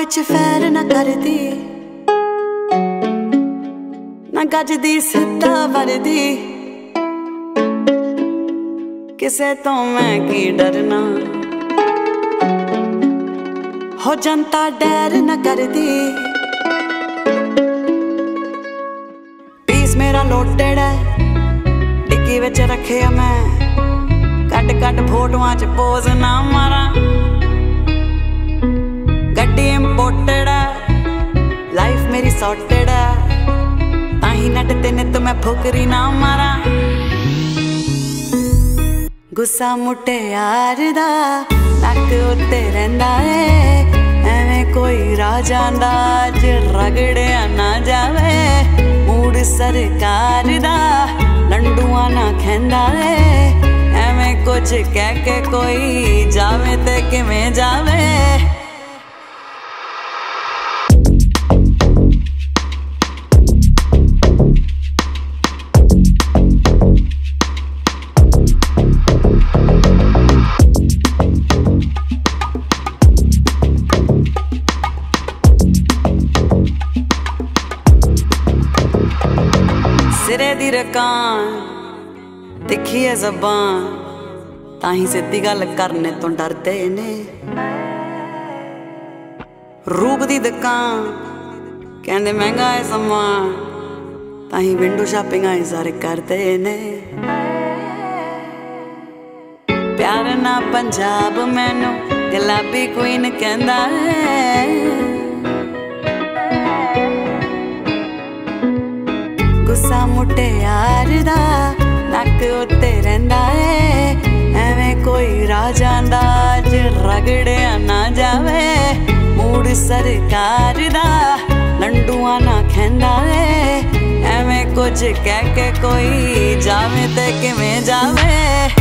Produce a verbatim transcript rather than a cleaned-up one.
च फैर न करदी ना गजदी सिद्धा वरदी, किसे तो मैं की डरना हो जनता डैर न करदी। पीस मेरा लोटेड है डिक्की विच रखे मैं, कट कट फोटोआं च पोज ना मारा। गड्डी इंपोर्टेड है लाइफ मेरी सॉर्टेड है, ताही नट ते नित मैं फुकरी ना मारा। गुस्सा मुटियार दा नक उत्ते रहिंदा है, एवें कोई राजा दा ज रगड़िया ना जावे। मूड सरकार दा लंडुआ ना खैंदा है, एवें कुछ कह के कोई जावे ते किवें जावे। सिरे दी रकान तिखी है ज़बान, ताही सिद्धी गल करने तो डरदे ने। रूप दी दुकान कहंदे महंगा है समान, ताही विंडो शॉपिंग आई सारे करदे ने। प्यार ना पंजाब मैनू गुलाबी क्वीन कहंदा है। गुस्सा मुटियार दा नक उत्ते रहिंदा है, एवें कोई राजा दा ज रगड़िया ना जावे। मूड सरकार दा लंडुआ ना खैंदा है, एवें कुछ कह के कोई जावे ते किवें जावे।